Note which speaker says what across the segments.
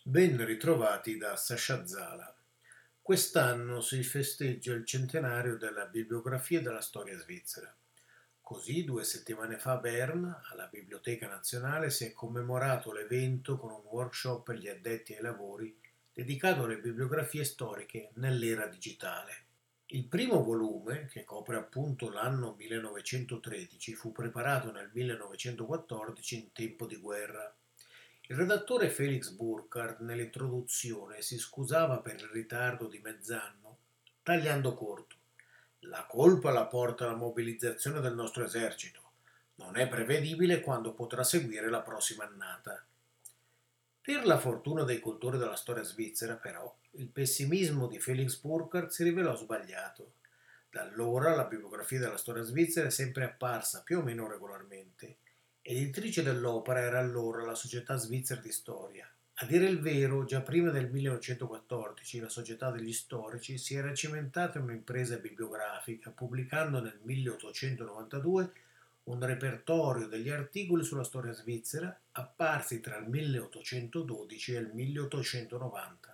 Speaker 1: Ben ritrovati da Sasha Zala. Quest'anno si festeggia il centenario della bibliografia della storia svizzera. Così, 2 settimane fa a Berna, alla Biblioteca Nazionale, si è commemorato l'evento con un workshop per gli addetti ai lavori dedicato alle bibliografie storiche nell'era digitale. Il primo volume, che copre appunto l'anno 1913, fu preparato nel 1914 in tempo di guerra. Il redattore Felix Burkhardt nell'introduzione si scusava per il ritardo di mezz'anno, tagliando corto. La colpa la porta la mobilizzazione del nostro esercito. Non è prevedibile quando potrà seguire la prossima annata. Per la fortuna dei cultori della storia svizzera, però, il pessimismo di Felix Burkhardt si rivelò sbagliato. Da allora la bibliografia della storia svizzera è sempre apparsa più o meno regolarmente. Editrice dell'opera era allora la Società Svizzera di Storia. A dire il vero, già prima del 1914 la Società degli Storici si era cimentata in un'impresa bibliografica, pubblicando nel 1892 un repertorio degli articoli sulla storia svizzera apparsi tra il 1812 e il 1890.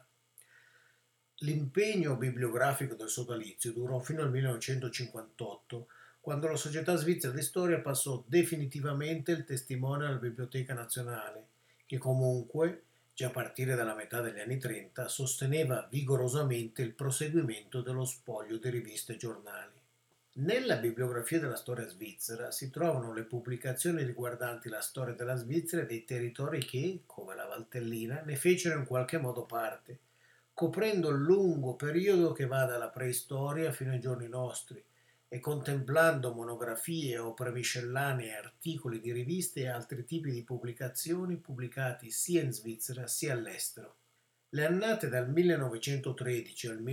Speaker 1: L'impegno bibliografico del sodalizio durò fino al 1958, quando la Società Svizzera di Storia passò definitivamente il testimone alla Biblioteca Nazionale, che comunque, già a partire dalla metà degli anni 30, sosteneva vigorosamente il proseguimento dello spoglio di riviste e giornali. Nella bibliografia della storia svizzera si trovano le pubblicazioni riguardanti la storia della Svizzera e dei territori che, come la Valtellina, ne fecero in qualche modo parte, coprendo il lungo periodo che va dalla preistoria fino ai giorni nostri e contemplando monografie, opere miscellanee, articoli di riviste e altri tipi di pubblicazioni pubblicati sia in Svizzera sia all'estero. Le annate dal 1913 al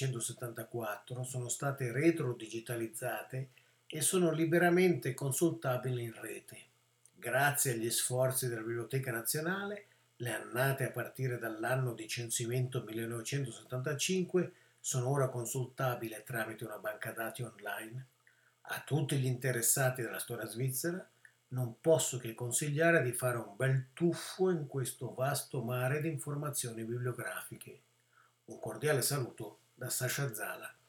Speaker 1: 1974 sono state retro-digitalizzate e sono liberamente consultabili in rete. Grazie agli sforzi della Biblioteca Nazionale, le annate a partire dall'anno di censimento 1975 sono ora consultabili tramite una banca dati online. A tutti gli interessati della storia svizzera non posso che consigliare di fare un bel tuffo in questo vasto mare di informazioni bibliografiche. Un cordiale saluto da Sasha Zala.